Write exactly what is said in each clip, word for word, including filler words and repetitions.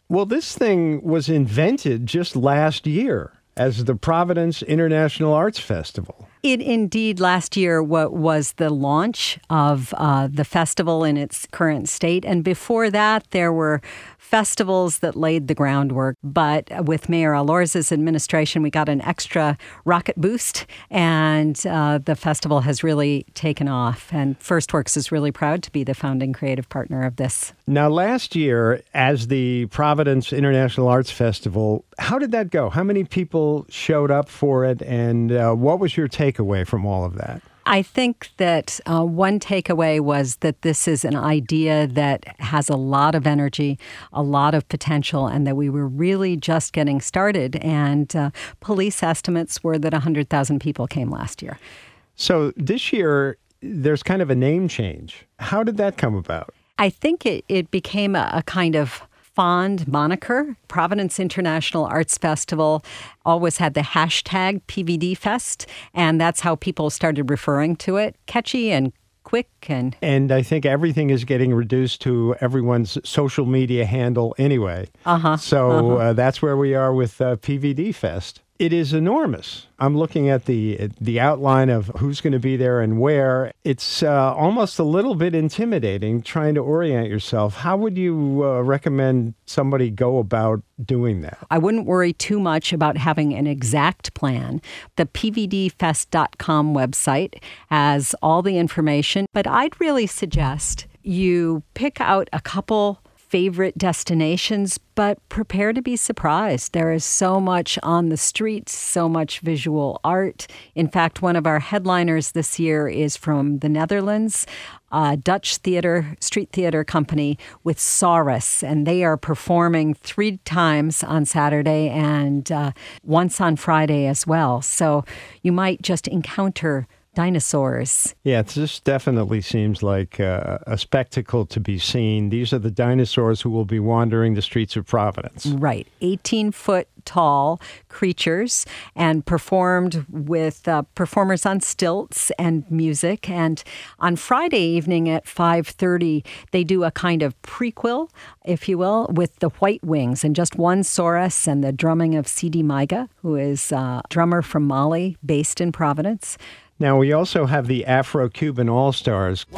Well, this thing was invented just last year as the Providence International Arts Festival. It indeed last year what was the launch of uh, the festival in its current state. And before that, there were festivals that laid the groundwork. But with Mayor Alorza's administration, we got an extra rocket boost, and uh, the festival has really taken off. And FirstWorks is really proud to be the founding creative partner of this. Now, last year, as the Providence International Arts Festival, how did that go? How many people showed up for it, and uh, what was your takeaway from all of that? I think that uh, one takeaway was that this is an idea that has a lot of energy, a lot of potential, and that we were really just getting started. And uh, police estimates were that one hundred thousand people came last year. So this year, there's kind of a name change. How did that come about? I think it, it became a, a kind of fond moniker. Providence International Arts Festival always had the hashtag P V D Fest, and that's how people started referring to it. Catchy and quick. And and I think everything is getting reduced to everyone's social media handle anyway. Uh-huh. So uh-huh. Uh, that's where we are with uh, P V D Fest. It is enormous. I'm looking at the the outline of who's going to be there and where. It's uh, almost a little bit intimidating trying to orient yourself. How would you uh, recommend somebody go about doing that? I wouldn't worry too much about having an exact plan. The P V D fest dot com website has all the information, but I'd really suggest you pick out a couple favorite destinations, but prepare to be surprised. There is so much on the streets, so much visual art. In fact, one of our headliners this year is from the Netherlands, a Dutch theater, street theater company with Saurus, and they are performing three times on Saturday and uh, once on Friday as well. So you might just encounter dinosaurs. Yeah, it just definitely seems like uh, a spectacle to be seen. These are the dinosaurs who will be wandering the streets of Providence. Right. eighteen-foot tall creatures, and performed with uh, performers on stilts and music. And on Friday evening at five thirty, they do a kind of prequel, if you will, with the White Wings and just one Saurus and the drumming of Sidi Maiga, who is a drummer from Mali, based in Providence. Now, we also have the Afro-Cuban All-Stars.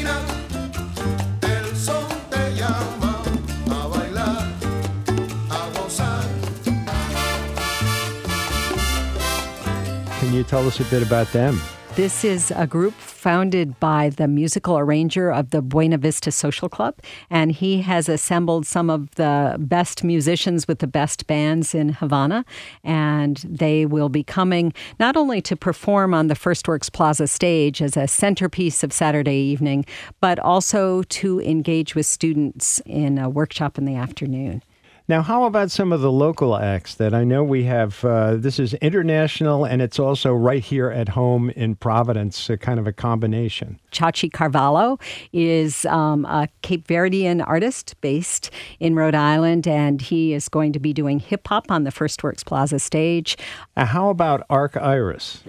Can you tell us a bit about them? This is a group founded by the musical arranger of the Buena Vista Social Club, and he has assembled some of the best musicians with the best bands in Havana, and they will be coming not only to perform on the FirstWorks Plaza stage as a centerpiece of Saturday evening, but also to engage with students in a workshop in the afternoon. Now, how about some of the local acts that I know we have? Uh, this is international, and it's also right here at home in Providence, a kind of a combination. Chachi Carvalho is um, a Cape Verdean artist based in Rhode Island, and he is going to be doing hip-hop on the FirstWorks Plaza stage. Uh, how about Arc Iris?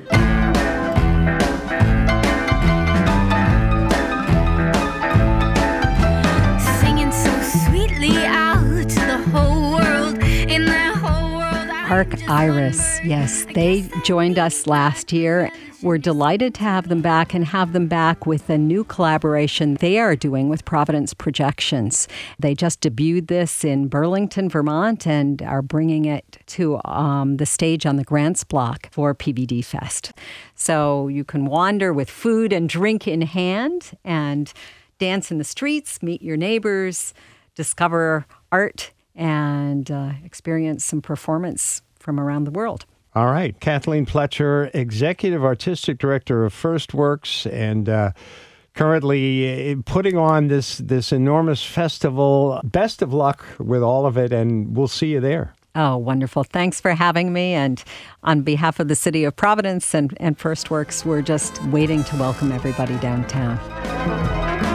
Arc Iris, yes. They joined us last year. We're delighted to have them back and have them back with a new collaboration they are doing with Providence Projections. They just debuted this in Burlington, Vermont, and are bringing it to um, the stage on the Grants Block for P V D Fest. So you can wander with food and drink in hand and dance in the streets, meet your neighbors, discover art, and uh, experience some performance from around the world. All right. Kathleen Pletcher, Executive Artistic Director of FirstWorks, and uh, currently putting on this, this enormous festival. Best of luck with all of it, and we'll see you there. Oh, wonderful. Thanks for having me. And on behalf of the City of Providence and, and FirstWorks, we're just waiting to welcome everybody downtown.